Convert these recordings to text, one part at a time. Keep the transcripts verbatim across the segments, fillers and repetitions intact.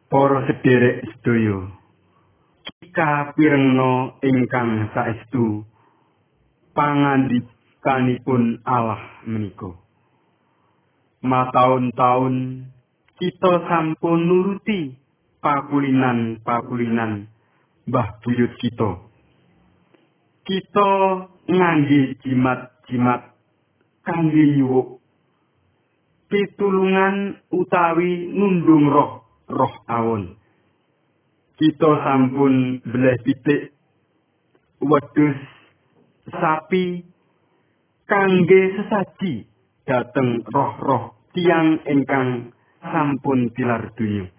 Para sedherek sedaya, kapirengna ingkang saestu pangandikanipun Allah menika. Mataun-taun kita sampun nuruti pakulinan-pakulinan mbah buyut kita. Kita ngangge jimat-jimat kangge nyuwuk pitulungan utawi nundung roh roh awon. Kita sampun beleh pitik wedhus sapi kangge sesaji dhateng roh-roh tiyang ingkang sampun tilar donya.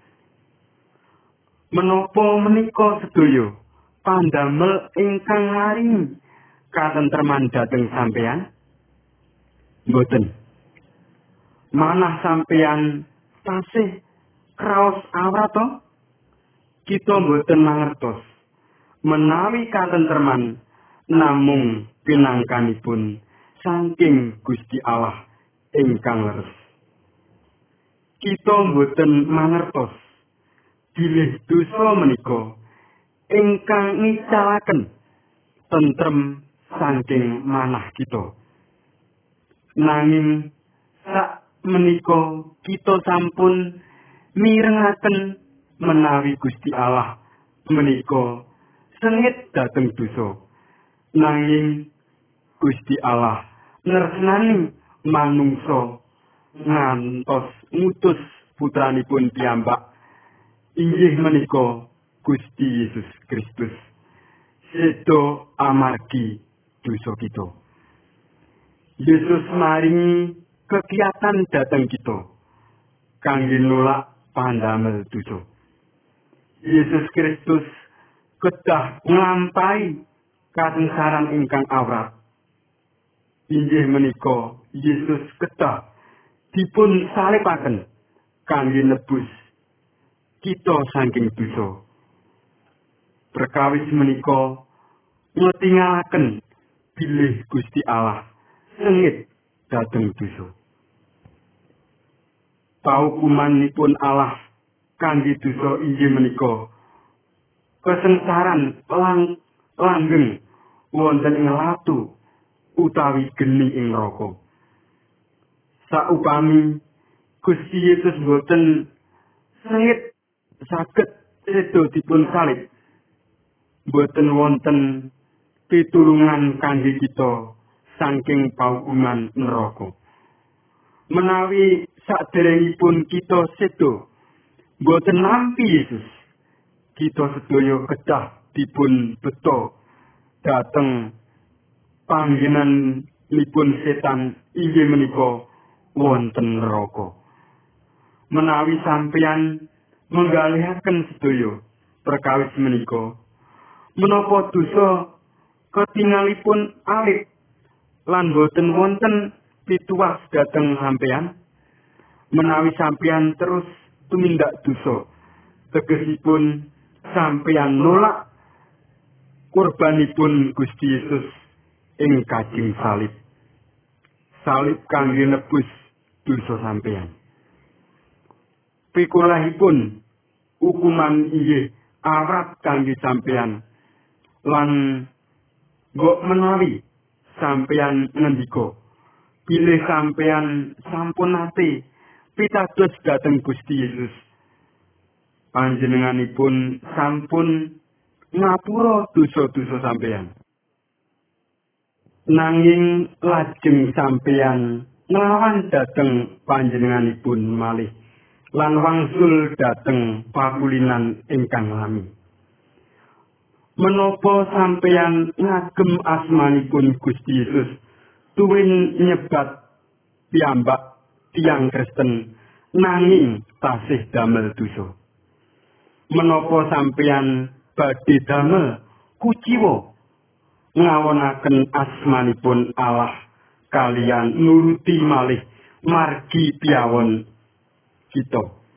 Menapa menika sedaya pandamel ingkang maringi katentreman dhateng sampeyan? Mboten. Manah sampeyan tasih kraos awrat to? Kita mboten mangertos menawi katentreman namung pinangkanipun saking Gusti Allah ingkang leres. Kita mboten mangertos bilih dosa menika ingkang ngicalaken tentrem saking manah kita. Nanging sak menika kita sampun mirengaken menawi Gusti Allah menika sengit dhateng dosa. Nanging Gusti Allah nresnani manungsa ngantos ngutus putranipun piyambak inggih menika Gusti Yesus Kristus. Sedo amargi dosa kita. Yesus maringi kegiatan dhateng kita kangge nolak pandamel dosa. Yesus Kristus kedah nglampahi kasengsaran ingkang awrat. Inggih menika Yesus kedah dipun salibaken kangge nebus kita saking dosa. Perkawis menika ngetingalaken bilih Gusti Allah sengit dhateng dosa. Paukumanipun Allah kangge dosa inggih menika kesengsaran lang langgeng wonten ing latu utawi geni ing neraka. Saupami Gusti Yesus boten sengit saged sedo dipun salib, boten wonten pitulungan kangge kita saking paukuman neraka. Menawi saderengipun kita sedo boten nampi Yesus, kita sedaya kedah dipun beto dhateng panggenanipun setan inggih menika wonten neraka. Menawi sampeyan menggalihaken sedaya perkawis menika, menapa dosa ketingalipun alit lan boten wonten pituwas dhateng sampeyan? Menawi sampeyan terus tumindak dosa, tegesipun sampeyan nolak kurbanipun Gusti Yesus ing kajing salib. Salib kangge nebus dosa sampeyan. Pikulahipun hukuman inggih awrat kangge sampeyan lan mbok menawi sampeyan ngendika bilih sampeyan sampun nate pitados dhateng Gusti Yesus, panjenenganipun sampun ngapura dosa-dosa sampeyan. Nanging lajeng sampeyan nglawan dhateng panjenenganipun malih lan wangsul dhateng pakulinan ingkang lami. Menapa sampeyan ngagem asmanipun Gusti Yesus tuwin nyebat piyambak tiyang Kristen nanging tasih damel dosa? Menapa sampeyan badhe damel kuciwa ngawonaken asmanipun Allah kalian nuruti malih margi piyawon kita?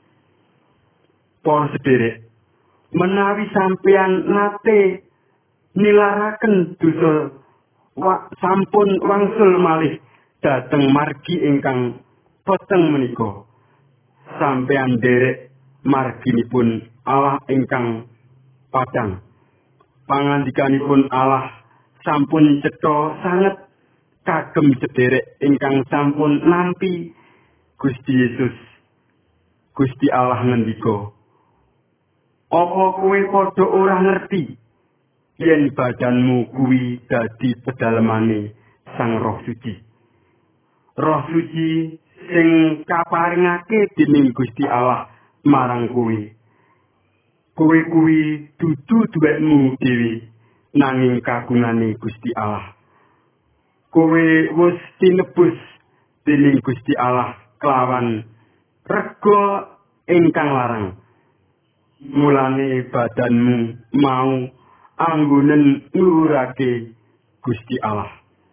Para sedherek, menawi sampeyan nate nilaraken dosa wa, sampun wangsul malih dhateng margi ingkang peteng menika, sampeyan derek marginipun Allah ingkang padhang. Pangandikanipun Allah sampun cetha sanget kagem sederek ingkang sampun nampi Gusti Yesus. Gusti Allah ngendika, "Apa kowe padha ora ngerti yen badanmu kuwi dadi pedalemane Sang Roh Suci? Roh Suci sing kaparingake dening Gusti Allah marang kowe. Kowe kuwi dudu duwekmu dhewe, nanging kagungane Gusti Allah. Kowe wis tinebus dening Gusti Allah kelawan rega ingkang larang. Mulane badanmu mau anggonen ngluhurake Gusti Allah.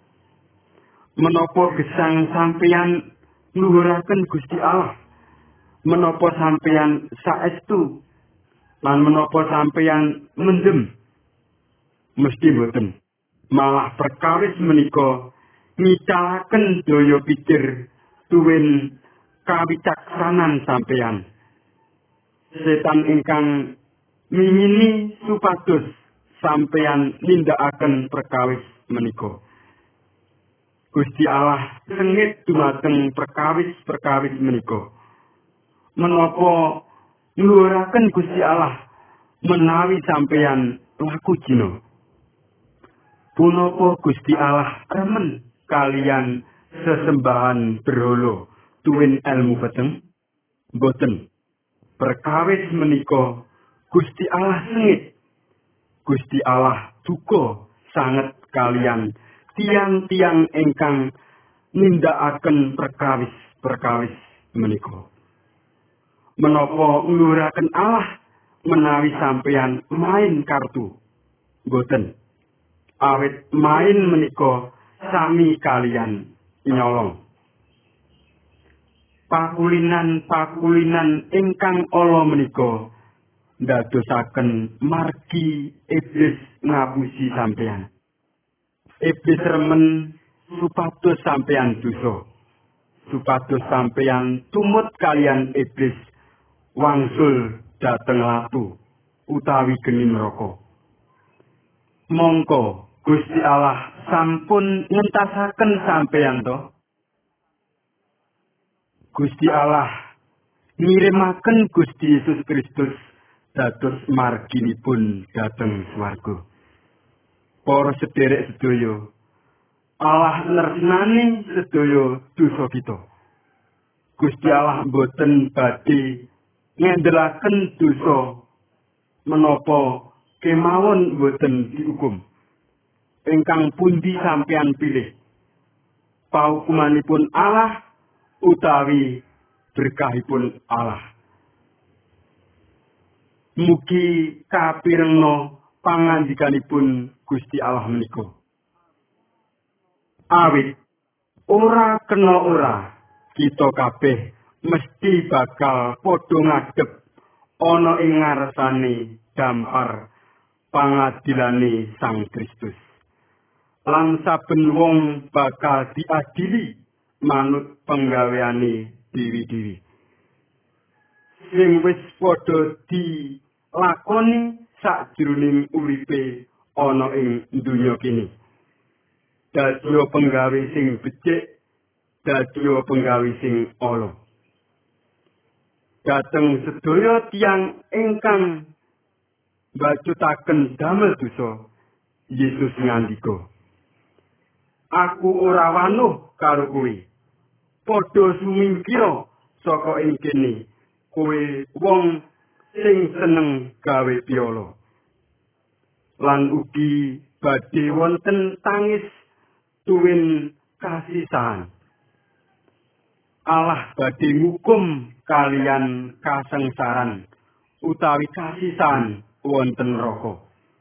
Menapa gesang sampeyan ngluhuraken Gusti Allah? Menapa sampeyan saestu lan menapa sampeyan mendem? Mesti boten. Malah perkawis menika ngicalaken daya pikir tuwin kawicaksanan sampeyan. Setan ingkang mingini supados sampeyan nindakaken perkawis menika. Gusti Allah sengit dumateng perkawis-perkawis menika. Menapa ngluhuraken Gusti Allah menawi sampeyan laku jina? Punapa Gusti Allah remen kalian sesembahan berhala tuwin ilmu peteng? Boten. Perkawis menika Gusti Allah sengit. Gusti Allah duka sanget kalian tiang-tiang ingkang nindakaken perkawis-perkawis menika. Menapa ngluhuraken Allah menawi sampeyan main kartu? Boten. Awit main menika sami kalian nyolong. Pakulinan-pakulinan ingkang ala menika ndadosaken margi iblis ngapusi sampeyan. Iblis remen supados sampeyan dosa. Supados sampeyan tumut kalian iblis wangsul dhateng latu utawi geni neraka. Mongko Gusti Allah sampun ngentasaken sampeyan to. Gusti Allah ngirimaken Gusti Yesus Kristus dados marginipun dhateng swarga. Para sederek sedaya, Allah nresnani sedaya dosa kita. Gusti Allah boten badhe ngendelaken dosa menapa kemawon boten dihukum. Ingkang pundi sampeyan pilih? Paukumanipun Allah utawi berkahipun Allah? Mugi kapirengna pangandikanipun Gusti Allah menika. Awit ora kena ora kita kabeh mesti bakal padha ngadhep ana ing ngarsane dampar pangadilane Sang Kristus. Lan saben wong bakal diadili manut penggaweane dewi-dewi. Sing wis padha dilakoni sakjroning uripe ana ing donya kene. Dadiya penggawe sing becik, dadiya penggawe sing ala. Dateng sedaya tiyang ingkang mbacutaken damel dosa, Yesus ngandika, "Aku ora wanuh karo kowe. Padha sumingkira saka ing kene, kowe wong sing seneng gawe piala." Lan ugi badhe wonten tangis tuwin kasisahan. Allah badhe ngukum kalian kasengsaran utawi kasisahan wonten neraka.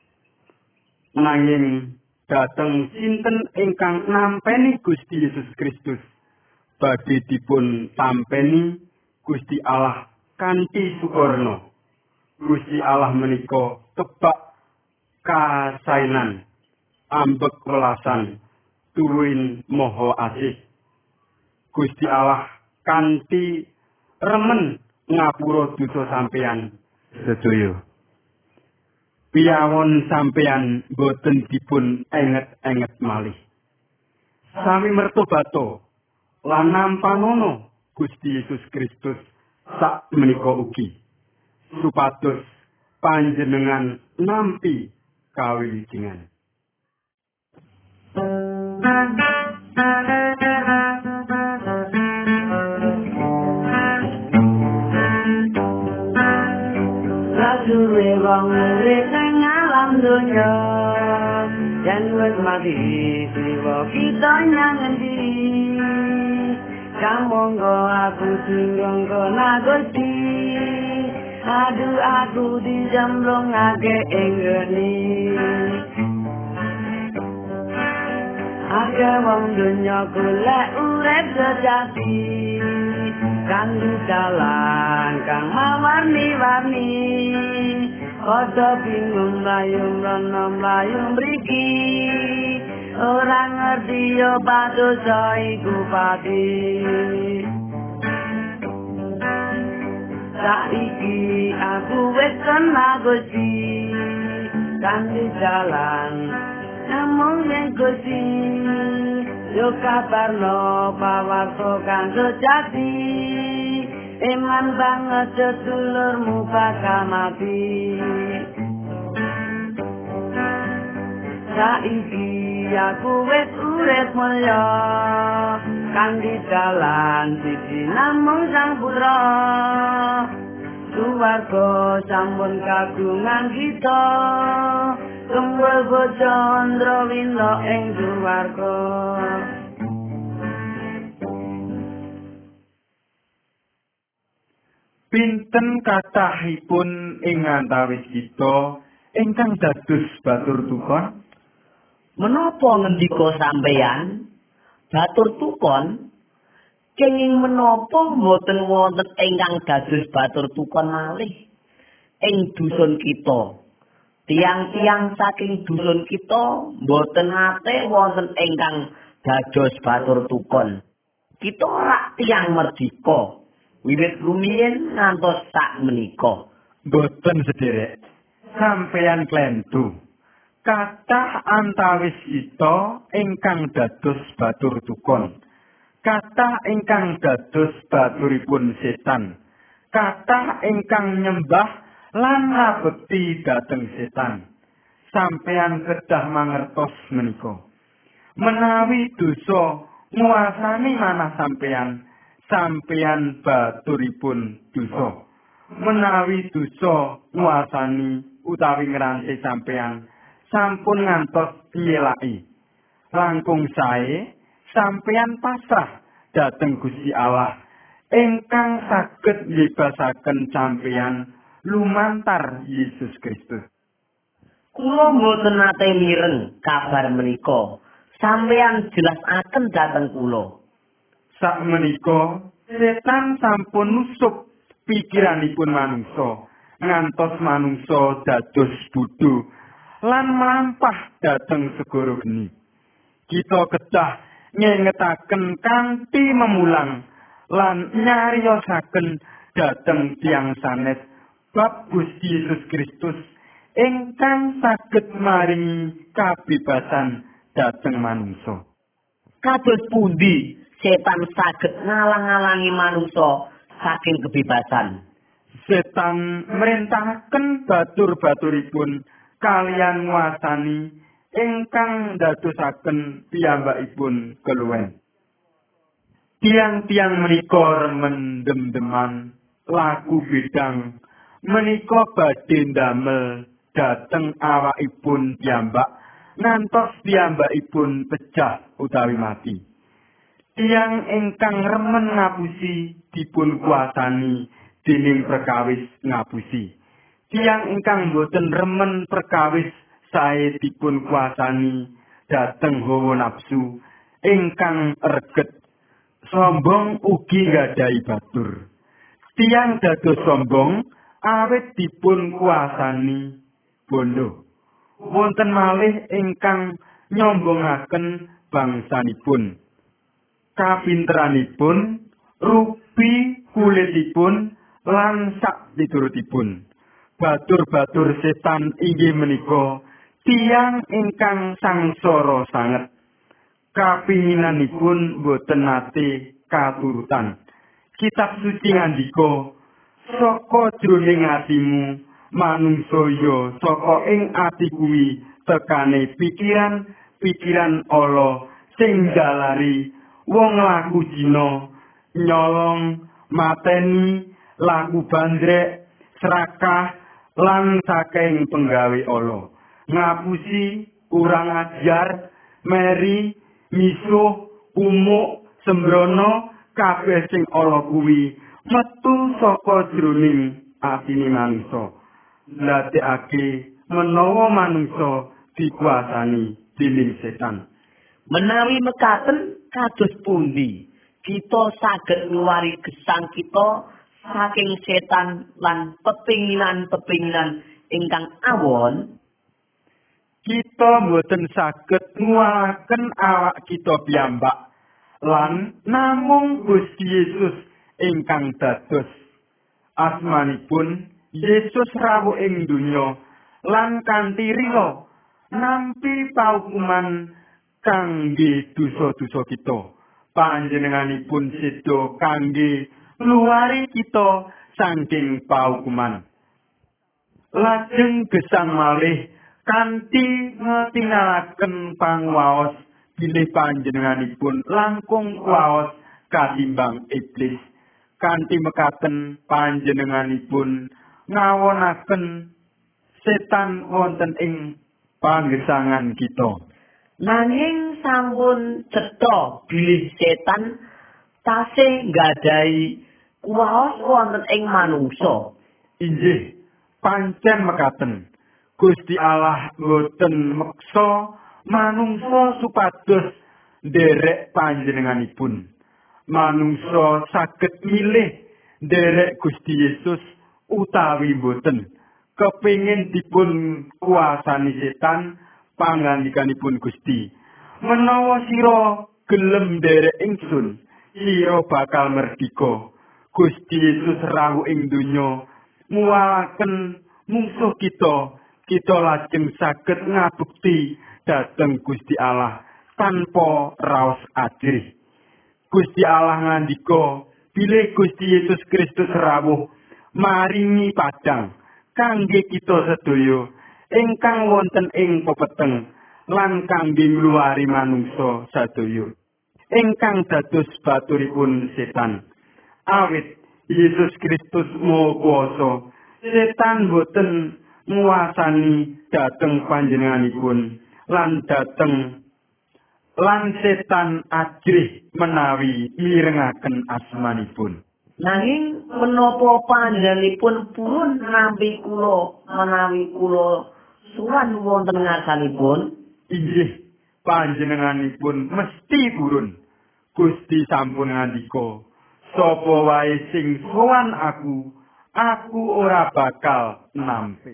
Nanging dhateng sinten ingkang nampeni Gusti Yesus Kristus badhe dipun tampeni Gusti Allah kanthi sukurna. Gusti Allah menika kebak kasainan, ambek welasan, tuwin moho asih. Gusti Allah kanthi remen ngapura dosa sampeyan sedaya. Piyawon sampeyan boten dipun enget-enget malih. Sami mertobato lan nampanono Gusti Yesus Kristus sak menika ugi supados panjenengan nampi kawilujengan. Suwe wong urip nang alam donya yen wis mati siwa kita nang endi kamangka aku singgung kono Gusti aduh aku dijemblungake ing geni aga wong donya golek urip sejati kang dalan kang mawarni-warni padha bingung mlayu mrono mlayu mriki ora ngerti yo padosa iku pati saiki aku wis kenal Gusti kang dalan namung yen Gusti yo kabarno pawarto kang sejati iman banget sedulurmu bakal mati saiki aku wis urip mulya kang di dalan siji namung Sang Putra suwarga sampun kagungan kita kumpul bojo Andrawina ing suwarga. Pinten kathahipun ing antawis kita ingkang dados batur tukon? Menapa ngendika sampeyan? Batur tukon kenging menapa mboten wonten ingkang dados batur tukon malih ing dusun kita. Tiang-tiang saking dusun kita mboten nate wonten ingkang dados batur tukon. Kita ora tiang merdika. Wiwit rumiyin ngantos sak menika. Boten sederek. Sampeyan klentu. Kathah antawis kita ingkang dados batur tukon. Kathah ingkang dados baturipun setan. Kathah ingkang nyembah lan ngabekti dhateng setan. Sampeyan kedah mangertos menika. Menawi dosa nguasani manah sampeyan, sampeyan baturipun dosa. Menawi dosa nguasani utawi ngranti sampeyan, sampun ngantos nyelaki. Langkung sae sampeyan pasrah dhateng Gusti Allah ingkang saged nyebasaken sampeyan lumantar Yesus Kristus. Kula mboten nate mireng kabar menika. Sampeyan jelasaken dhateng kula. Sak menika setan sampun nusuk pikiranipun manungsa ngantos manungsa dados bodho lan mlampah dhateng segara geni. Kita kedah ngengetaken kanthi memulang lan nyariosaken dhateng tiyang sanes bab Gusti Yesus Kristus ingkang saged maringi kabebasan dhateng manungsa. Kados pundi setan saged ngalang-alangi manungsa saking kebebasan? Setan merintahaken batur-baturipun kalian nguasani ingkang ndadosaken piyambakipun keluwen. Tiang-tiang menika remen dem-deman laku bidang menika badhe ndamel dhateng awakipun piyambak ngantos piyambakipun pecah utawi mati. Tiang ingkang remen ngapusi dipun kuasani dening perkawis ngapusi. Tiang ingkang boten remen perkawis sae dipun kuasani dhateng hawa nafsu ingkang reget. Sombong ugi nggadahi batur. Tiang dados sombong awit dipun kuasani bondo. Wonten malih ingkang nyombongaken bangsanipun. Kapinteranipun, rupi kulitipun lan sak piturutipun. Batur-batur setan inggih menika tiyang ingkang sangsara sanget. Kapinginanipun boten nate katurutan. Kitab suci ngandika, saka jroning atimu manungsa ya saka ing ati kuwi tekane pikiran-pikiran ala sing jalari wong laku jina, nyolong, mateni, laku bandrek, serakah lan saking penggawe ala, ngapusi, kurang ajar, meri, misuh, umuk, sembrono, kabeh sing ala kuwi metu saka jroning atine manungsa. Ndadekake menawa manungsa dikuasani dening setan. Menawi mekaten kados pundi kita saged ngluwari gesang kita saking setan lan pepinginan-pepinginan ingkang awon? Kita mboten saged nguwalaken awak kita piyambak lan namung Gusti Yesus ingkang dados asmanipun Yesus rawuh ing donya lan kanthi rila nampi paukuman kangge dosa-dosa kita. Panjenenganipun seda kangge ngluwari kita saking paukuman. Lajeng gesang malih kanthi ngetinalaken pangwaos bilih panjenenganipun langkung kuwaos katimbang iblis. Kanthi mekaten panjenenganipun ngawonaken setan wonten ing panggesangan kita. Nanging sampun cetha bilih setan tasih nggadahi kuwaos wonten ing manungsa. Inggih, pancen mekaten. Gusti Allah boten meksa manungsa supados nderek panjenenganipun. Manungsa saged milih nderek Gusti Yesus utawi boten. Kepingin dipun kuasani setan pangandikanipun Gusti. Menawa sira gelem nderek ingsun, sira bakal merdika. Gusti Yesus rawuh ing donya muwalaken mungsuh kita. Kita lajeng saged ngabukti dhateng Gusti Allah tanpa raos ajrih. Gusti Allah ngandika, bilih Gusti Yesus Kristus rawuh maringi padang kangge kita sedaya ingkang wonten ing pepeteng lan kangge ngluwari manungsa sadaya ingkang dados baturipun setan. Awit Yesus Kristus maha kuwasa, setan boten nguwasani dhateng panjenenganipun lan dhateng lan setan ajrih menawi mirengaken asmanipun. Nanging menapa panjenenganipun purun nampi kula menawi kula suwan wonten ngarsanipun? Inggih, panjenenganipun mesti purun. Gusti sampun ngandika, sapa wae sing sowan aku, aku ora bakal nampi.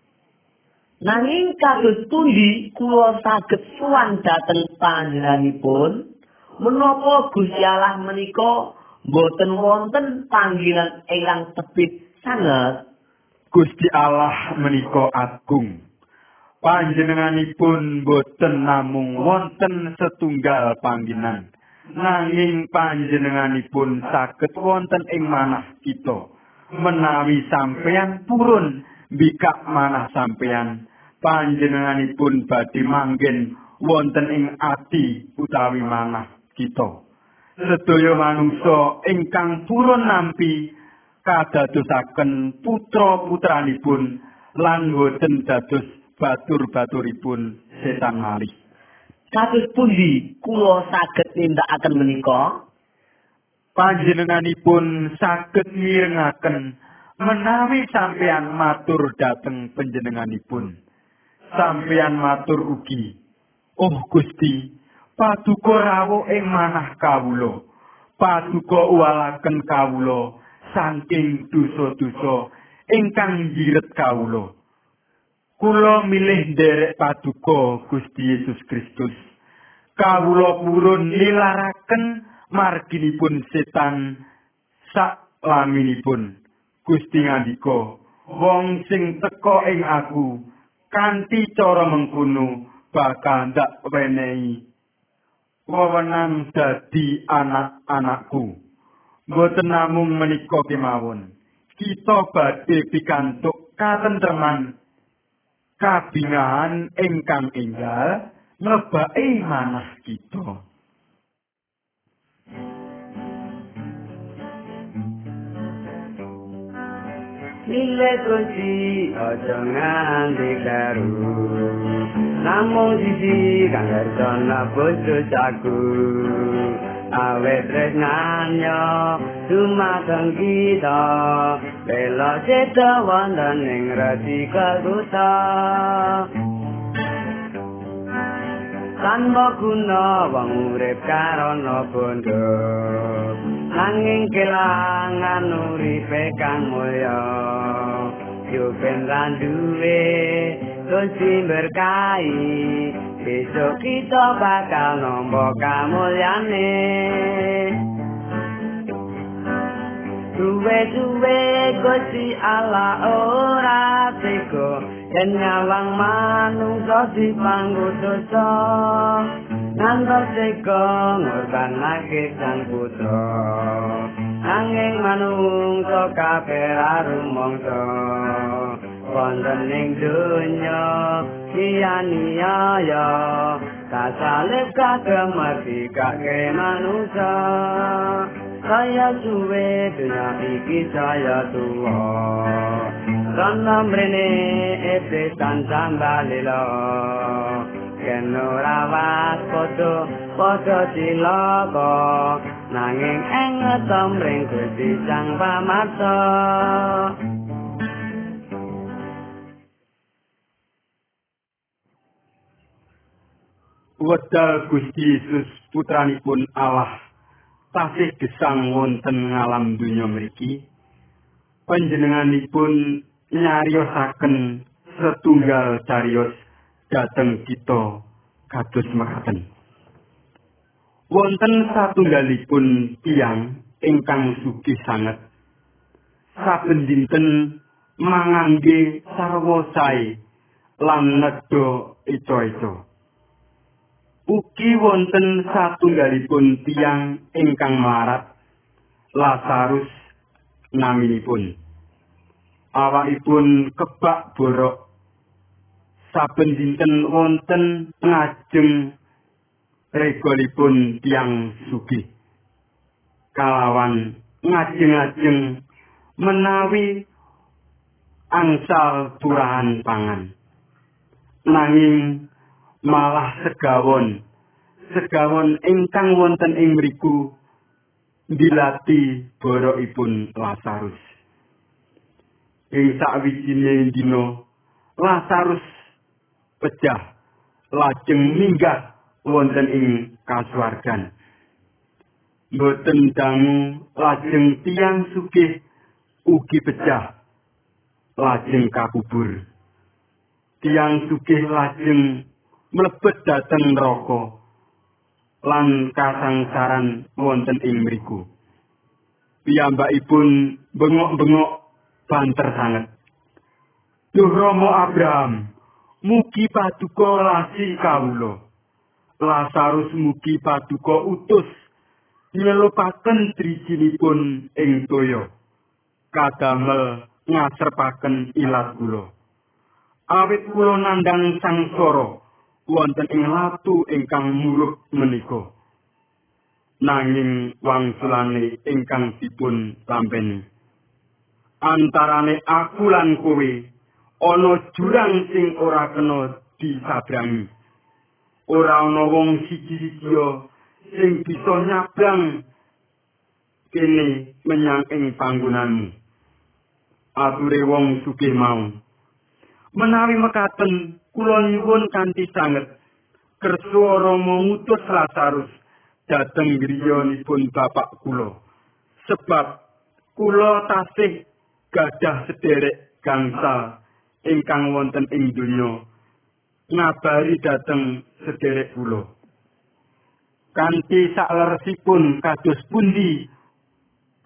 Nanging kados pundi kula saged sowan dhateng panjenenganipun? Menapa Gusti Allah menika boten wonten panggilan ingkang tebih sanget? Gusti Allah menika agung. Panjenenganipun boten namung wonten setunggal panggilan, nanging panjenenganipun saged wonten ing manah kita. Menawi sampeyan purun mbikak manah sampeyan, panjenenganipun badhe manggen wonten ing ati utawi manah kita. Sedaya manungsa ingkang purun nampi kadadosaken putra-putranipun lan boten dados batur-baturipun setan malih. Kados pundi kula saged nindakaken menika? Panjenenganipun saged mirengaken menawi sampeyan matur dhateng panjenenganipun. Sampeyan matur ugi, "Oh Gusti, paduka rawuh ing manah kawula. Paduka uwalaken kawula saking dosa-dosa ingkang njiret kawula." Kula milih nderek paduka Gusti Yesus Kristus. Kawula purun nilaraken marginipun setan sak laminipun. Gusti ngandika, wong sing teka ing aku kanthi cara mengkono bakal ndak wenehi wewenang dadi anak-anakku. Boten namung menika kemawon, kita badhe pikantuk katentreman kabingahan ingkang enggal ngebaki manah kita. Nilai kunci aja nganti kleru, namung siji kang ngertona bojo jago. Awet tresnanya dumateng kita, bela seda wonten ing rati kaguta. Tanpa guna wong urip karana bondo, nanging kelangan uripe kang mulya. Yo ben randuwe kunci berkahi, besok kita bakal nampa kamulyane. Duwe-duwe Gusti Allah ora tega, yen nyawang manungsa dipanggo dosa. Ngantos tega ngorbanake sang putra, nanging manungsa kabeh rumangsa. Wonten ing donya sia-sia, kasalib kagem merdekake manungsa. Saya suwe dunia iki saya tua, karena mrene iblis tansah balila. Yen ora waspada padha cilaka, nanging ing ngetomring Gusti Sang Pamarta. Wedal Gusti Yesus putranipun Allah tasih gesang wonten ngalam donya mriki, panjenenganipun nyariosaken setunggal cariyos dhateng kita kados mekaten. Wonten satunggalipun tiyang ingkang sugih sanget, saben dinten mangangge sarwa sae lan nedha eca-eca. Ugi wonten satunggalipun tiyang ingkang mlarat, Lazarus naminipun. Awakipun kebak borok, saben dinten wonten ngajeng regolipun tiyang sugih. Kalawan ngajeng-ajeng menawi angsal turahan pangan. Nanging malah segawon segawon ingkang wonten ing mriku dilati borokipun Lazarus. Ing sawijine dina Lazarus pejah lajeng minggah wonten ing kasuwargan. Boten dangu lajeng tiyang sugih ugi pejah lajeng kakubur. Tiyang sugih lajeng mlebet dhateng neraka lan kasangsaran wonten ing mriku. Piyambakipun bengok-bengok banter sanget. Duh Rama Abraham, mugi paduka lasi kawula. Lazarus mugi paduka utus nyelupaken drijinipun ing toya, kadamel ngasrepaken ilat kula. Awit kula nandhang sangsara wonten ing latu ingkang muruh menika. Nanging wangsulane ingkang dipun lampeni. Antarane aku lan kowe ana jurang sing ora kena disabrangi. Ora ana wong siji-sijiya sing bisa nyabrang kene menyang ing panggonanmu. Ature wong sugih mau. Menawi mekaten kula nyuwun kanthi sanget kersa Rama ngutus Lazarus dhateng griyanipun bapak kula, sebab kula tasih gadah sederek gangsal ingkang wonten ing donya ngabari dhateng sederek kula. Kanthi sakleresipun kados pundi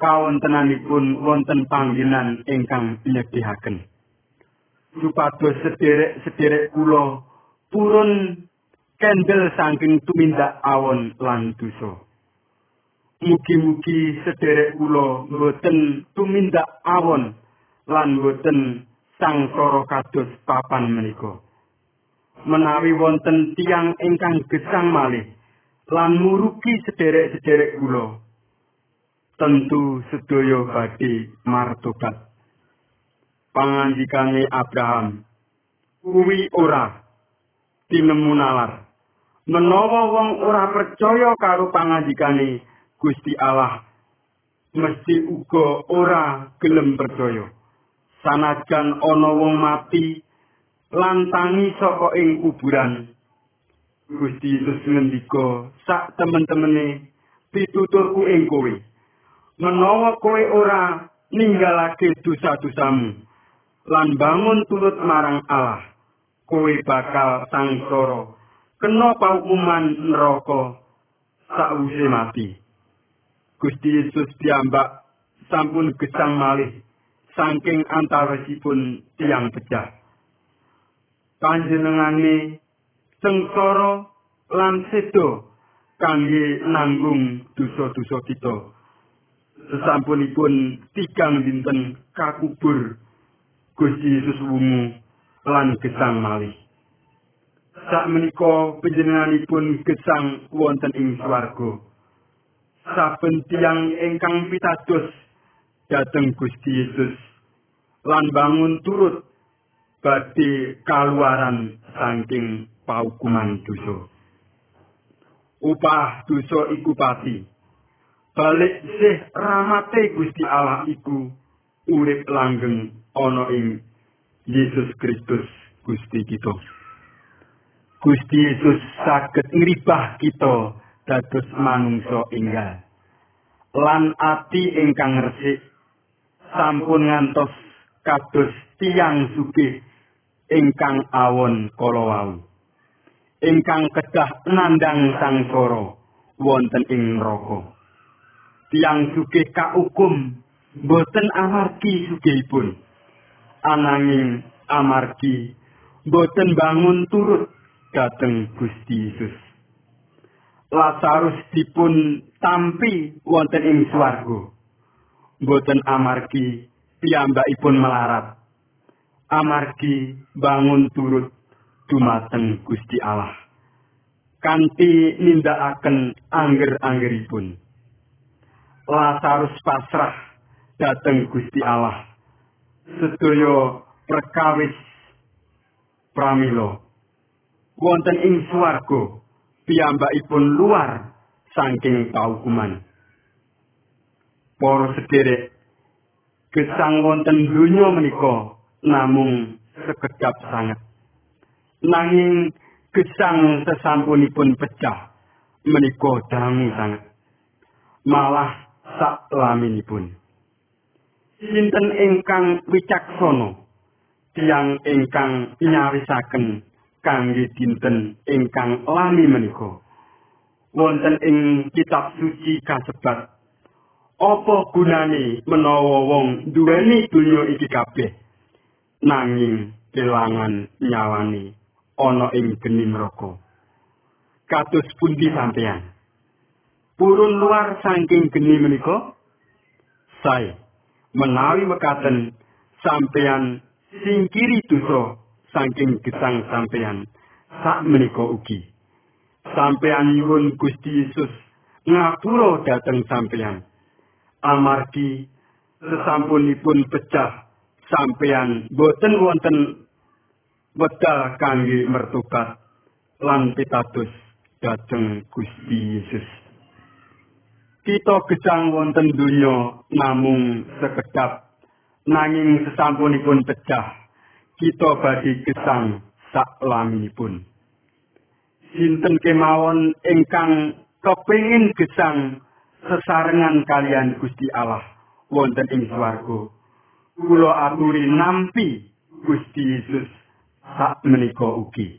kawontenanipun wonten panggenan ingkang nyedihaken. Supados sederek-sederek kula purun kendel saking tumindak awon lan dosa. Mugi-mugi sederek kula boten tumindak awon lan boten sangsara kados papan menika. Menawi wonten tiyang ingkang gesang malih lan murugi sederek-sederek kula, tentu sedaya badhe martobat. Pangandikane Abraham kuwi ora tinemu nalar. Menawa wong ora percaya karo pangandikane Gusti Allah, mesti uga ora gelem percaya. Sanajan ana wong mati lan tangi saka ing kuburan, Gusti Yesus ngendika sak temen-temene pituturku ing kowe. Menawa kowe ora ninggalake dosa-dosamu lan bangun turut marang Allah, kowe bakal sangsara kena paukuman neraka sakwise mati. Gusti Yesus piyambak sampun gesang malih saking antawisipun tiyang pecah. Panjenengane sengsara lan sedo kangge nanggung dosa-dosa kita. Sesampunipun tigang dinten kakubur, Gusti Yesus wungu lan gesang malih. Sakmenika panjenenganipun gesang wonten ing swarga. Saben tiyang ingkang pitados dhateng Gusti Yesus lan bangun turut badhe kaluaran saking paukuman dosa. Upah dosa iku pati. Balik sih rahmate Gusti Allah iku urip langgeng ana ing Yesus Kristus Gusti kita. Gusti Yesus saged ngribah kita dados manungsa enggal. Lan ati ingkang resik sampun ngantos kados tiyang sugih ingkang awon kala wau. Ingkang kedah nandhang sangsara wonten ing neraka. Tiyang sugih kaukum boten amargi sugihipun, ananging amargi boten bangun turut dhateng Gusti Yesus. Lazarus dipun tampi wonten ing swarga, boten amargi piyambakipun melarat, amargi bangun turut dumateng Gusti Allah kanthi nindakaken angger-anggeripun. Lazarus pasrah dhateng Gusti Allah sedaya perkawis pramila wonten ing swarga piyambakipun luar saking paukuman. Para sederek, gesang wonten donya menika namung sekedap sanget. Nanging gesang sesampunipun pecah menika dangu sanget. Malah sak laminipun. Sinten ingkang wicaksana, tiyang ingkang nyawisaken kangge dinten ingkang lami menika. Wonten ing kitab suci kasebat, apa gunane menawa wong duweni donya iki kabeh nanging kelangan nyawane ana ing geni neraka. Kados pundi sampeyan? Purun luar saking geni menika? Sae, menawi mekaten sampeyan singkiri dosa saking gesang sampeyan sak menika ugi. Sampeyan nyuwun Gusti Yesus ngapura dhateng sampeyan. Amargi sesampunipun pecah sampeyan boten wonten wedal kangge mertobat lan pitados dhateng Gusti Yesus. Kita gesang wonten donya namung sekedap, nanging sesampunipun pecah kita badhe gesang sak laminipun. Sinten kemawon ingkang kepengin gesang sesarengan kalian Gusti Allah wonten ing swarga, kula aturi nampi Gusti Yesus sak menika ugi.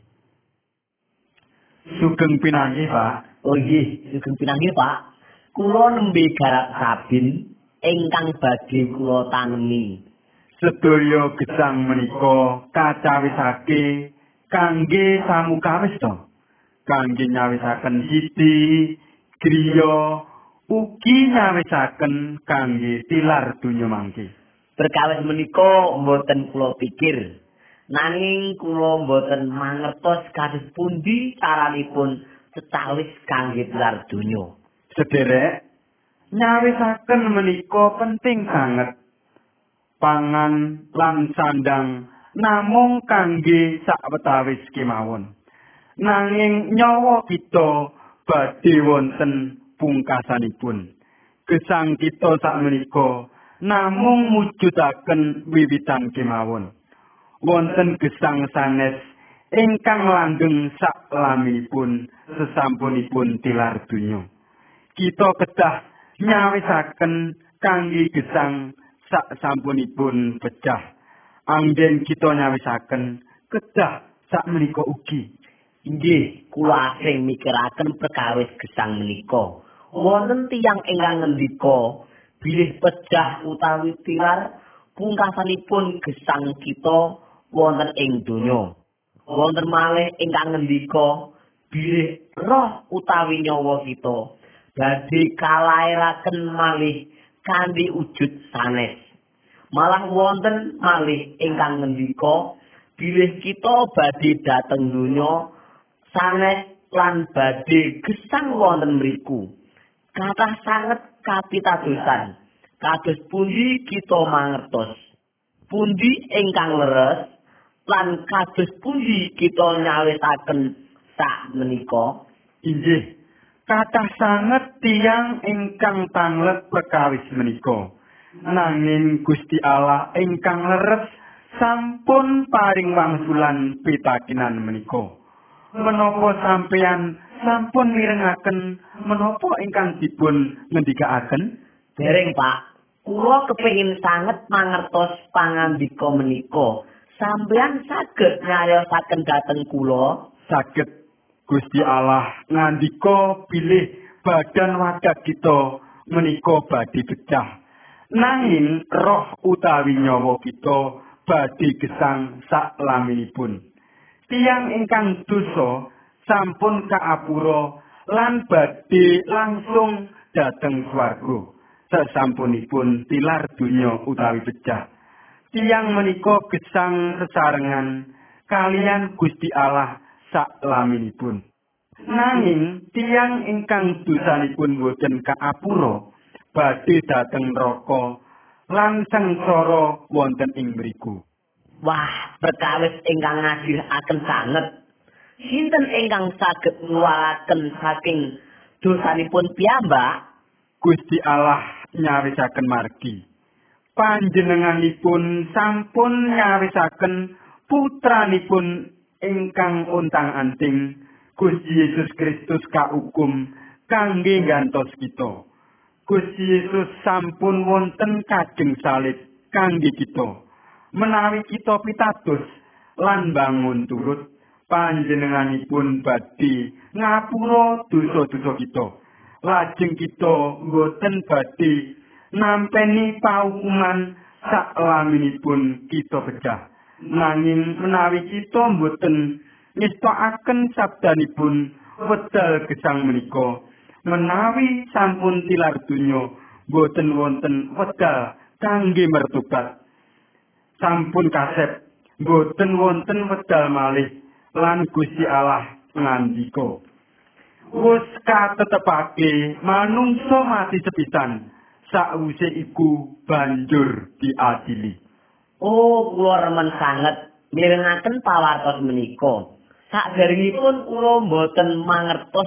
Sugeng pinanggih, Pak. Oh nggih, sugeng pinanggih, Pak. Kula nembe garap sabin ingkang badhe kula tangeni. Sedaya gesang menika kacawisake kangge samukawis to. Kangge nyawisaken siti, griya, ugi nyawisaken kangge tilar donya mangke. Perkawis menika mboten kula pikir, nanging kula mboten mangertos kados pundi caranipun cecawis kangge tilar donya. Sederek, nyawisaken menika penting sanget. Pangan lan sandang namung kangge sawetawis kemawon. Nanging nyawa kita badhe wonten pungkasanipun. Gesang kita sakmenika namung mujudaken wiwitan kemawon. Wonten gesang sanes ingkang langgeng saklaminipun sesampunipun tilar donya. Kita kedah nyawisaken kangge gesang sak sampunipun pecah. Anggen kita nyawisaken kedah sak menika ugi. Inggih, kula asring mikiraken perkawis gesang menika. Wonten tiyang ingkang ngendika, bilih pecah utawi tilar pungkasanipun gesang kita wonten ing donya. Wonten malih ingkang ngendika, bilih roh utawi nyawa kita badhe kalairaken malih kanthi wujud sanes. Malah wonten malih ingkang ngendika, bilih kita badhe dhateng donya sanes lan badhe gesang wonten mriku. Kathah sanget kapitadosan. Kados pundi kita mangertos. Pundi ingkang leres lan kados pundi kita nyawisaken sak menika. Inggih, kathah sanget tiyang ingkang tanglet perkawis menika. Nanging Gusti Allah ingkang leres sampun paring wangsulan pitakinan menika. Menapa sampeyan sampun mirengaken menapa ingkang dipun ngendikaaken? Dereng, Pak. Kula kepengin sanget mangertos pangandika menika. Sampeyan saged nyayosaken dhateng kula? Saged. Gusti Allah ngandika bilih badan wadah kita menika badhe pecah. Nanging roh utawi nyawa kita badhe gesang saklaminipun. Tiyang ingkang dosa sampun kaapura lan badhe langsung dhateng swarga sasampunipun tilar donya utawi pecah. Tiyang menika gesang sesarengan kalian Gusti Allah saklaminipun. Nanging tiyang ingkang dosanipun boten kaapura badhe dhateng neraka lan sangsara wonten ing mriku. Wah, perkawis ingkang ngasilaken sanget. Sinten ingkang saged ngluwaraken saking dosanipun piyambak? Gusti Allah nyawisaken margi. Panjenenganipun sampun nyawisaken putranipun ingkang untang-anting Gusti Yesus Kristus kaukum kangge ngantos kita. Gusti Yesus sampun wonten kajeng salib kangge kita. Menawi kita pitados lan bangun turut, panjenenganipun badhe ngapura dosa-dosa kita. Lajeng kita boten badhe nampeni paukuman saklaminipun kita pecah. Nanging menawi kita boten nistakaken sabdanipun wedal gesang menika, menawi sampun tilar donya boten wonten wedal kangge mertobat. Sampun kasep boten wonten wedal malih lan Gusti Allah ngandika, wis katetepake manungsa mati sepisan, sakwise iku banjur diadili. Oh, kula remen sanget mirengaken pawartos menika. Saderengipun kula mboten mangertos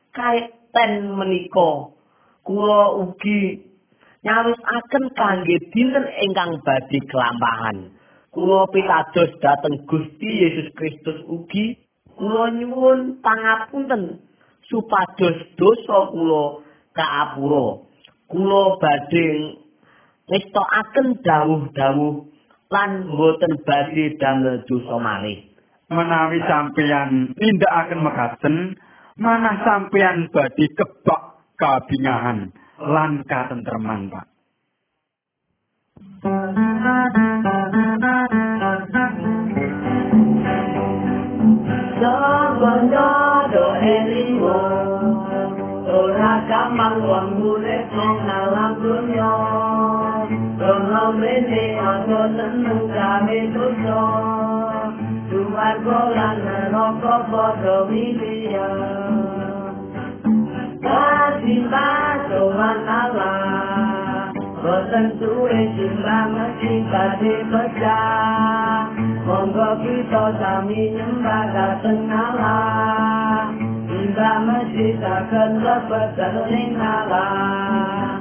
kaiten menika. Kula ugi nyawisaken kangge dinten ingkang badhe kelampahan. Kula pitados dhateng Gusti Yesus Kristus ugi kula nyuwun pangapunten supados dosa kula kaapura. Kula badhe ngestokaken dawuh-dawuh lan boten badhe damel dosa malih. Menawi sampeyan nindakaken mekaten, manah sampeyan badhe kebak kabingahan lan katentreman, Pak. Dodo elingo ora gampang wong urip ning alam dunya. Rono mrene aja seneng gawe dosa. Suwarga lan neraka padha miliya. Kasih pasowan Allah boten suwe jimbang mesti badhe pecah. Monggo kita sami nyembah dhateng Allah. Jimbang mesti saged lebet dhateng Allah.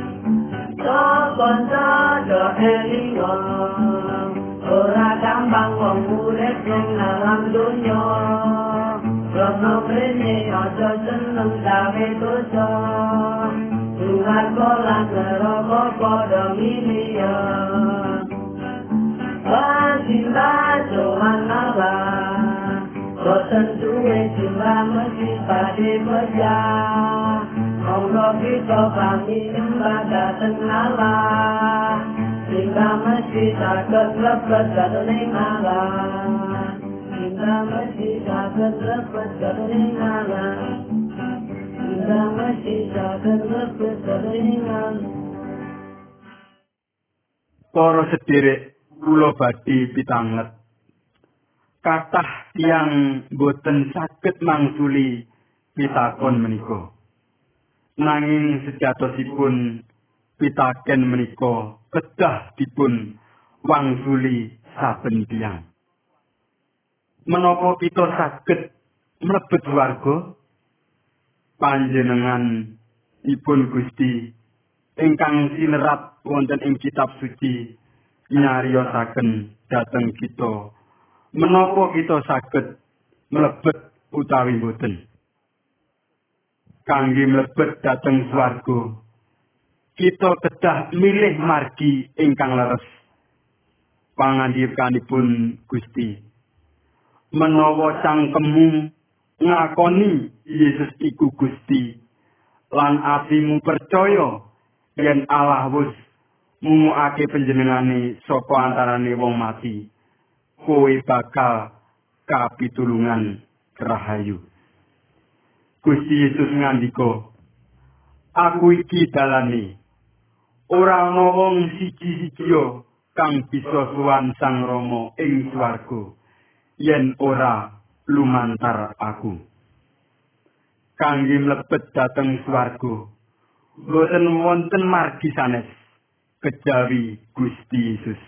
Sopon sada elingo ora gampang wong urip ning alam donya. Rono mrene aja seneng gawe dosa. Suwarga lan neraka padha miliya. Cinta Tuhan Allah boten duwe jimbang mesti badhe pecah. Monggo kita sami nyembah dhateng Allah. Jimbang mesti saged lebet dhateng Allah. Jimbang mesti saged lebet dhateng Allah. Jimbang mesti saged lebet dhateng Allah. Para sederek kula badhe pitanget. Kathah tiyang boten saged mangsuli pitakon menika. Nanging sejatosipun pitaken menika kedah dipun wangsuli saben tiyang. Menapa kita saged mlebet swarga? Panjenengan ipun Gusti ingkang sinerat wonten ing kitab suci nyariosaken dhateng kita menapa kita saged mlebet utawi boten. Kangge mlebet dhateng swarga kita kedah milih margi ingkang leres. Pangandikanipun Gusti, menawa cangkemmu ngakoni Yesus iku Gusti lan atimu percaya yen Allah wis mungukake panjenengane saka antarane wong mati, kowe bakal kapitulungan rahayu. Gusti Yesus ngandika, aku iki dalane. Ora ana wong siji-sijiya kang bisa suwan Sang Rama ing swarga yen ora lumantar aku. Kangge mlebet dhateng swarga boten wonten margi sanes kejawi Gusti Yesus.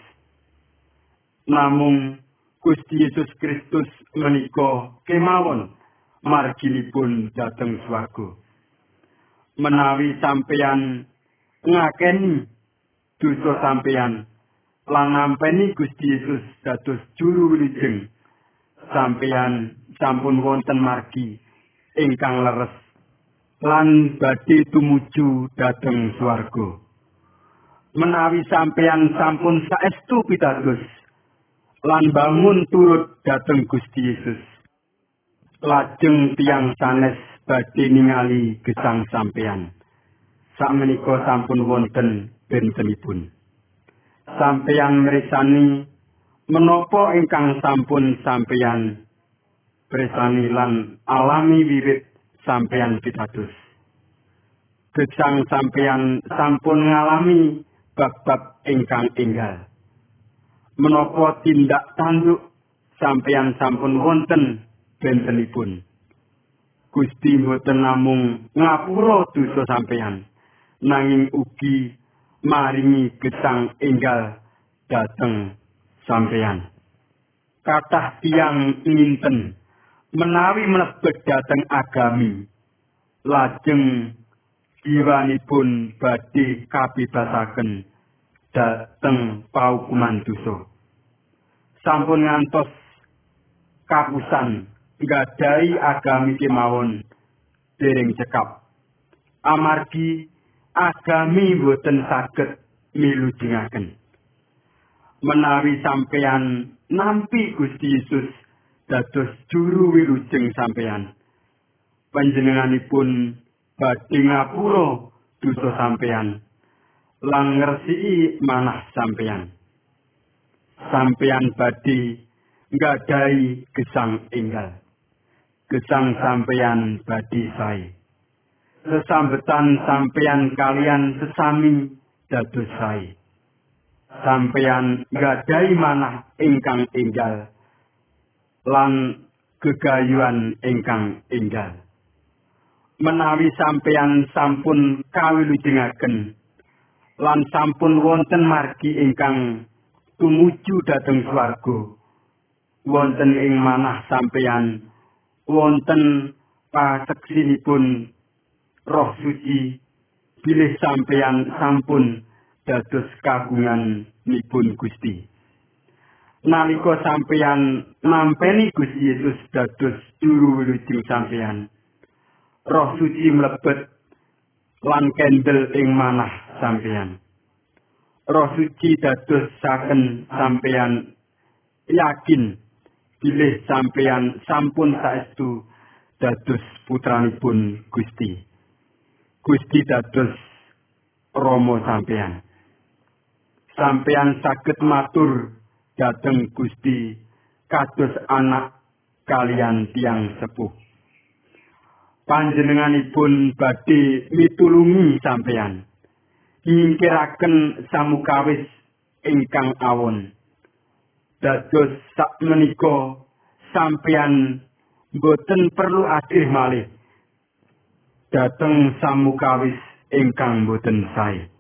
Namung Gusti Yesus Kristus menika kemawon marginipun dhateng swarga. Menawi sampeyan ngakeni dosa sampeyan lan nampeni Gusti Yesus dados juru wilujeng, sampeyan sampun wonten margi ingkang leres lan badhe tumuju dhateng swarga. Menawi sampeyan sampun saestu pitados lan bangun turut dhateng Gusti Yesus, lajeng tiyang sanes badhe ningali gesang sampeyan. Sakmenika sampun wonten bentenipun. Sampeyan ngresani menapa ingkang sampun sampeyan presani lan alami wiwit sampeyan pitados. Gesang sampeyan sampun ngalami bab-bab ingkang enggal. Menapa tindak tanduk sampeyan sampun wonten bentenipun. Gusti boten namung ngapura dosa sampeyan, nanging ugi maringi gesang enggal dhateng sampeyan. Kathah tiyang nginten menawi mlebet dhateng agami, lajeng jiwanipun badhe kabebasaken dhateng paukuman dosa. Sampun ngantos kapusan nggadahi agami kemawon dereng cekap. Amargi agami boten saged milujengaken. Menawi sampeyan nampi Gusti Yesus dados juru wilujeng sampeyan, panjenenganipun badhe ngapura dosa sampeyan lan ngresiki manah sampeyan. Sampeyan badhe nggadahi gesang enggal. Gesang sampeyan badhe sae. Sesambetan sampeyan kalian sesami dados sae. Sampeyan nggadahi manah ingkang enggal lan gegayuhan ingkang enggal. Menawi sampeyan sampun kawilujengaken lan sampun wonten margi ingkang tumuju dhateng swarga, wonten ing manah sampeyan wonten paseksinipun Roh Suci, bilih sampeyan sampun dados kagunganipun Gusti. Nalika sampeyan nampeni Gusti Yesus dados juru wilujeng sampeyan, Roh Suci mlebet lan kendel ing manah sampeyan. Roh Suci dadosaken sampeyan yakin bilih sampeyan sampun saestu dados putranipun Gusti. Gusti dados Rama sampeyan. Sampeyan saged matur dhateng Gusti kados anak kalian tiyang sepuh. Panjenenganipun badhe mitulungi sampeyan, nyingkiraken samukawis ingkang awon. Dados sakmenika sampeyan boten perlu adih malih dhateng samukawis ingkang boten sae.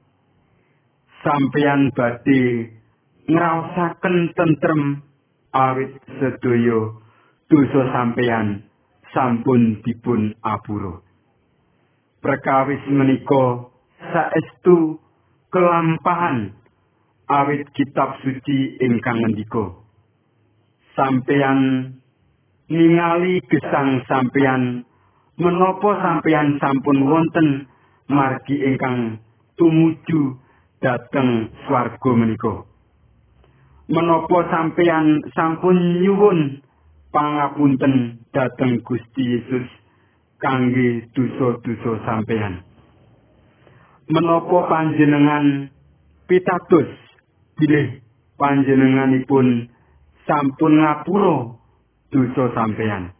Sampeyan badhe ngraosaken tentrem awit sedaya dosa sampeyan sampun dipun apura. Perkawis menika saestu kelampahan awit kitab suci ingkang ngendika, sampeyan ningali gesang sampeyan menapa sampeyan sampun wonten margi ingkang tumuju dhateng swarga menika. Menapa sampeyan sampun nyuwun pangapunten dhateng Gusti Yesus kangge dosa-dosa sampeyan. Menapa panjenengan pitados bilih panjenenganipun sampun ngapura dosa sampeyan.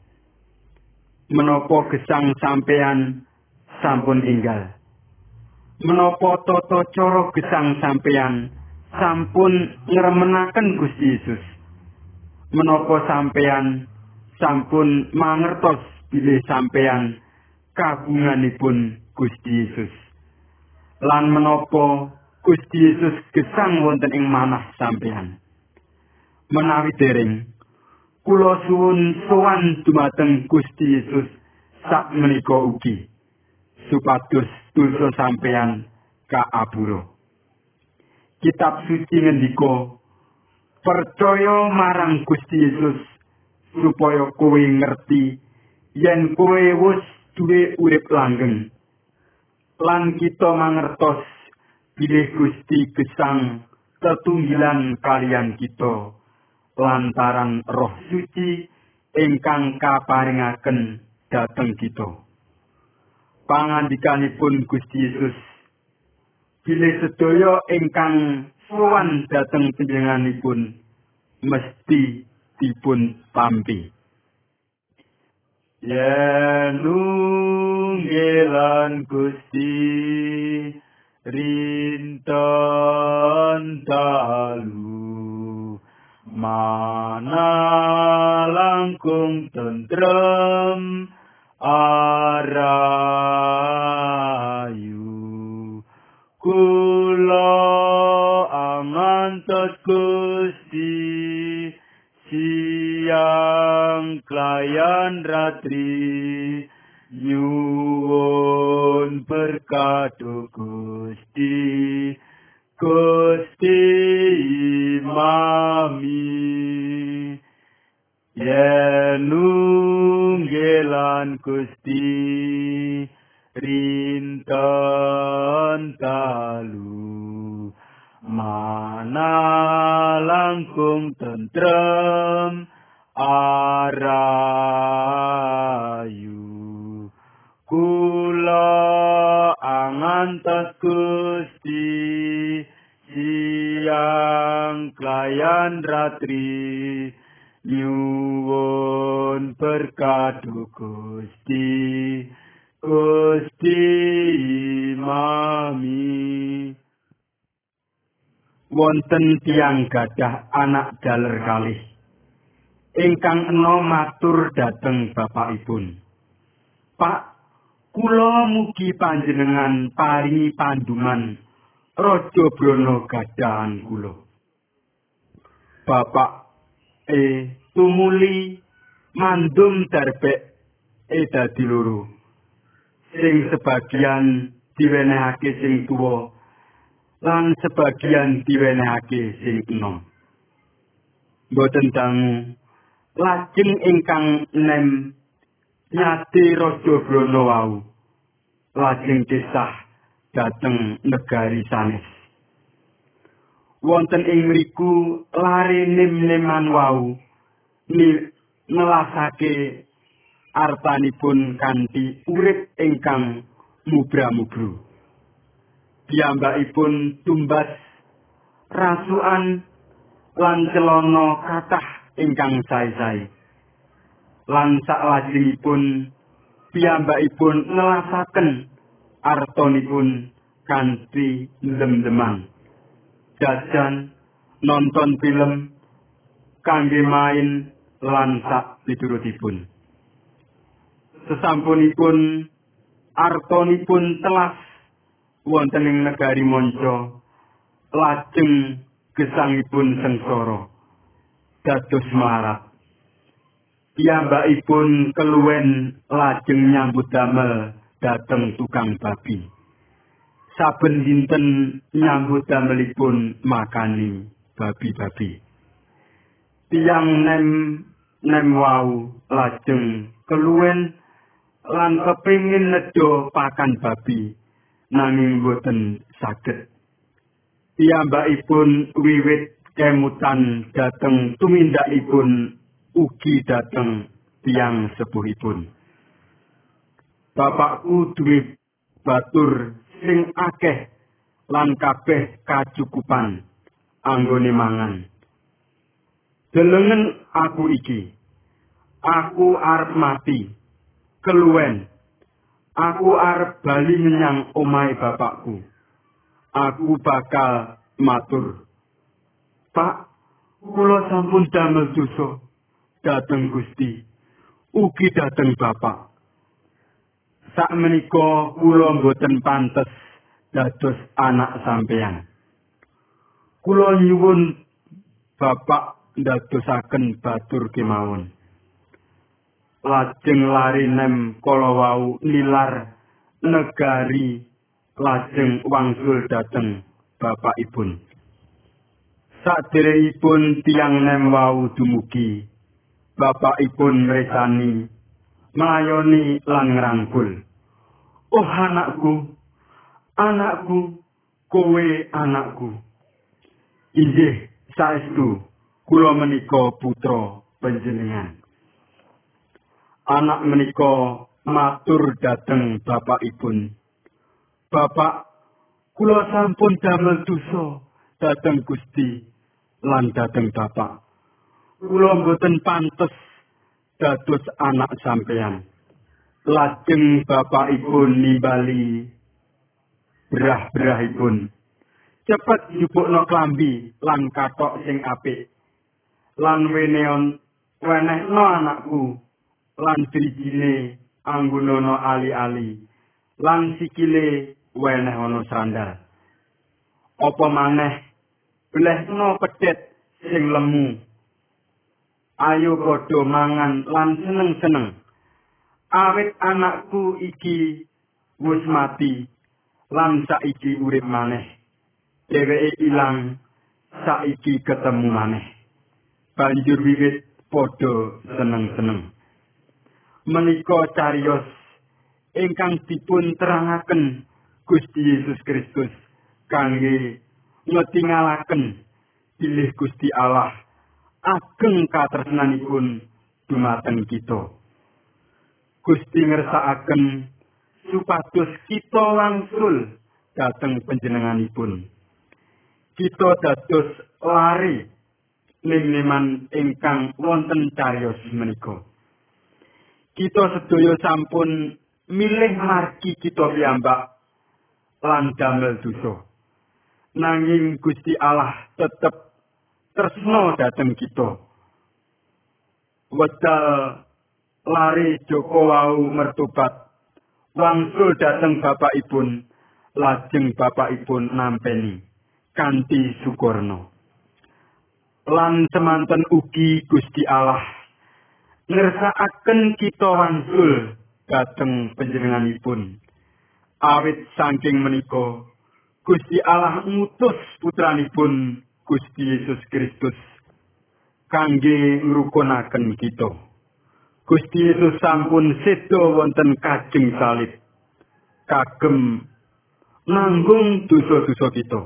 Menapa gesang sampeyan sampun enggal. Menapa tata cara gesang sampeyan sampun ngremenaken Gusti Yesus. Menapa sampeyan sampun mangertos bilih sampeyan kagunganipun Gusti Yesus. Lan menapa Gusti Yesus gesang wonten ing manah sampeyan. Menawi dereng kula suwun sowan dumateng Gusti Yesus sakmenika ugi supados dosa sampeyan kaapura. Kitab suci ngendika, percaya marang Gusti Yesus supaya kowe ngerti yen kowe wis duwe urip langgeng. Lan kita mangertos bilih Gusti gesang tetunggilan kalian kita lantaran Roh Suci ingkang kaparingaken dhateng kita. Pangandikanipun Gusti Yesus, bilih sedaya ingkang sowan dhateng panjenenganipun mesti dipun tampi. Yen nunggelan Gusti rinten dalu, mana langkung tentrem arayu. Kula amantos Gusti siang klayan ratri, nyuwun berkat Gusti, Gusti mami. Yen nunggelan Gusti rinten dalu, mana langkung tentrem arayu. Kula angantos Gusti lan ratri nyuwun berkatu Gusti Gusti mami. Wonten tiyang gadah anak daler kalih ingkang enom matur dhateng bapakipun, Pak, kula mugi panjenengan paringi pandungan Raja Brana gadahan kula. Bapak e tumuli mandum darbek e dadi loro. Sing sebagian diwenehake sing tuwa lan sebagian diwenehake sing enom. Boten dangu lajeng ingkang nem nyati Raja Brana wau lajeng kesah dhateng negari sanes. Wonten ing mriku lare nim-neman wau nelasake artanipun kanthi urip ingkang mubra-mubru. Piyambakipun tumbas rasukan lan celana kathah ingkang sae-sae. Lan saklajengipun piyambakipun nelasaken artanipun kanthi ndem-ndeman. Jajan, nonton film, kangge main lan sak piturutipun. Sesampunipun artanipun telas wonten ing negari manca, lajeng gesangipun sengsara dados marat. Piyambakipun keluwen lajeng nyambut damel dhateng tukang babi. Saben dinten nyambut damelipun makani babi-babi. Tiyang nem nem wau lajeng keluwen lan kepingin nedha pakan babi nanging boten saged. Piyambakipun wiwit kemutan dhateng tumindakipun ugi dhateng tiyang sepuhipun. Bapakku duwe batur sing akeh lan kabeh kacukupan anggone mangan. Delengen aku iki. Aku arep mati. Keluwen. Aku arep bali menyang omahe bapakku. Aku bakal matur, Pak, kula sampun damel dosa dhateng Gusti, ugi dhateng Bapak. Sakmenika kula mboten pantes dados anak sampeyan. Kula nyuwun Bapak ndadosaken batur kemawon. Lajeng lari nem kala wau nilar negari lajeng wangsul dhateng bapakipun. Saderengipun tiyang nem wau dumugi, bapakipun resani nglayoni lan ngrangkul. Oh anakku, anakku, kowe anakku. Inggih saestu kula menika putra panjenengan. Anak menika matur dhateng bapakipun, Bapak, kula sampun damel dosa dhateng Gusti lan dhateng Bapak. Kula mboten pantes dados anak sampeyan. Lajeng bapakipun nimbali berah-berahipun. Cepet njupukna klambi lan kathok sing apik. Lan weneon wenehna anakku lan drijine anggunana ali-ali. Lan sikile weneh ana sandal. Apa maneh blehna pedhet sing lemu. Ayo padha mangan lan seneng-seneng. Awit anakku iki wis mati lan saiki urip maneh. Dheweke ilang saiki ketemu maneh. Banjur wiwit padha seneng-seneng. Menika cariyos ingkang dipun terangaken Gusti Yesus Kristus kangge ngetingalaken bilih Gusti Allah ageng katresnanipun dumateng kita. Gusti ngersakaken supados kita wangsul dhateng panjenenganipun. Kita dados lare ning-neman ingkang wonten cariyos menika. Kita sedaya sampun milih margi kita piyambak lan damel dosa. Nanging Gusti Allah tetep tresna dhateng kita. Wedal lari Joko wau mertobat wangsul dhateng bapakipun, lajeng bapakipun nampeni kanthi sukurna. Lan semanten ugi Gusti Allah ngersakaken kita wangsul dhateng panjenenganipun. Awit saking menika Gusti Allah ngutus putranipun Gusti Yesus Kristus kangge ngrukunaken kita. Gusti Yesus sampun seda wonten kajeng salib kagem nanggung dosa-dosa kita.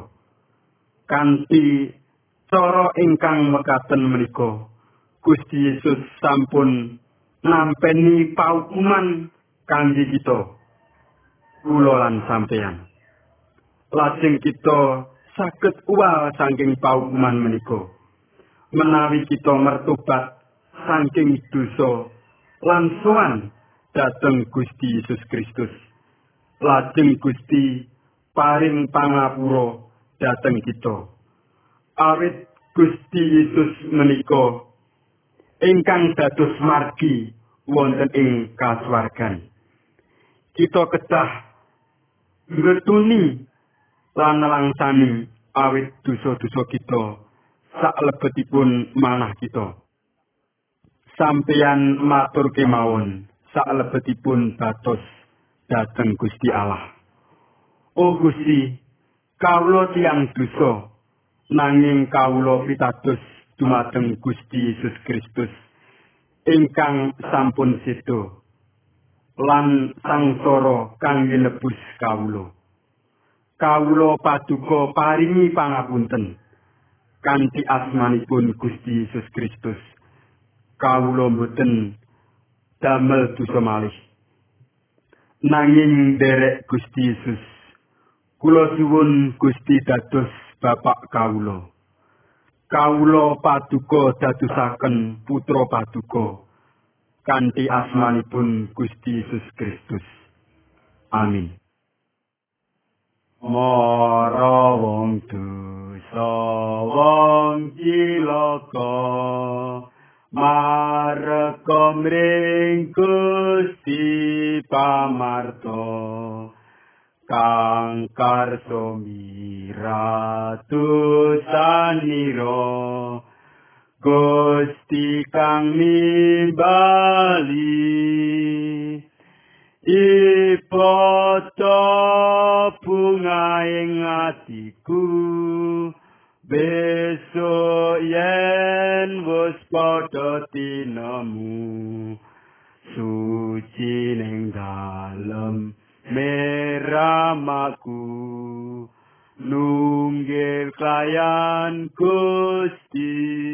Kanthi cara ingkang mekaten menika Gusti Yesus sampun nampeni paukuman kangge kita. Kula lan sampeyan. Lajeng kita saged uwal saking paukuman menika. Menawi kita mertobat saking dosa lan sowan dhateng Gusti Yesus Kristus. Lajeng Gusti paring pangapura dhateng kita. Awit Gusti Yesus menika ingkang dados margi wonten ing kasuwargan. Kita kedah ngetuni lan nelangsani awit dosa-dosa kita saklebetipun manah kita. Sampeyan matur kemawon saklebetipun batos dhateng Gusti Allah. Oh Gusti, kawula tiyang dosa, nanging kawula pitados dumateng Gusti Yesus Kristus ingkang sampun seda lan sangsara kangge nebus kawula. Kawula paduka paringi pangapunten kanthi asmanipun Gusti Yesus Kristus. Kawula mboten damel dosa malih. Nanging derek Gusti Yesus, kula suwun Gusti dados Bapak kawula. Kawula paduka dadosaken putra paduka kanthi asmanipun Gusti Yesus Kristus. Amin. Mara wong dosa wong cilaka mareka mring Gusti pamarta kang karso miratusanira Gusti kang nimbali ipoto bunga ing atiku besok yen wis padha tinamu suci ning dalem meramaku nunggil klayan Gusti.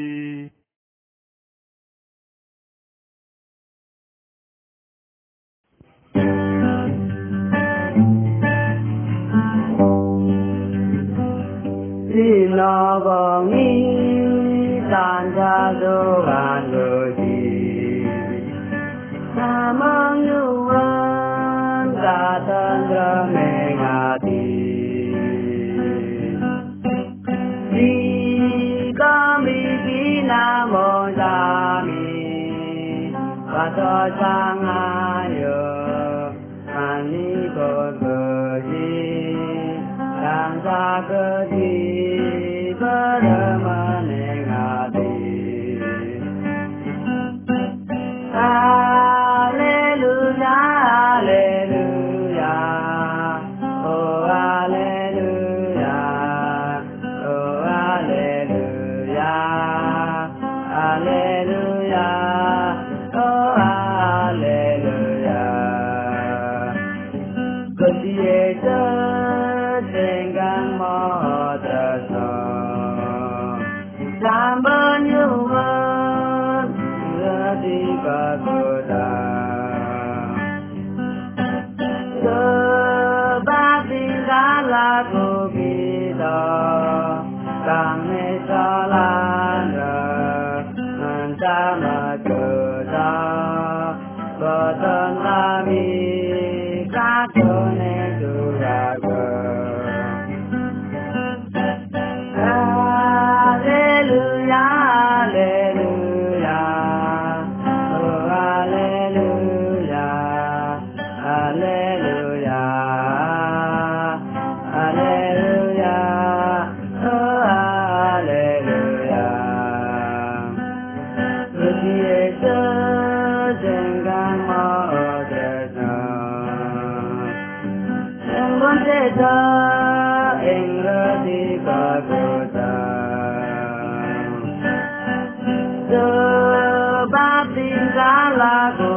Dina wengi tansah sowan Gusti samang nyuwun katentreming ati di kami dinamo sami kata sangayo ani bogoji tansah Gusti Padamaning ati. Haleluya, haleluya, oh haleluya, oh haleluya, haleluya, oh haleluya. Gusti Yesus ingkang Maha Dasa sampun nyuwun radi pagoda sebab tinggal aku kita kang nesalan dosa ing ngendika dosa sebab tingkah laku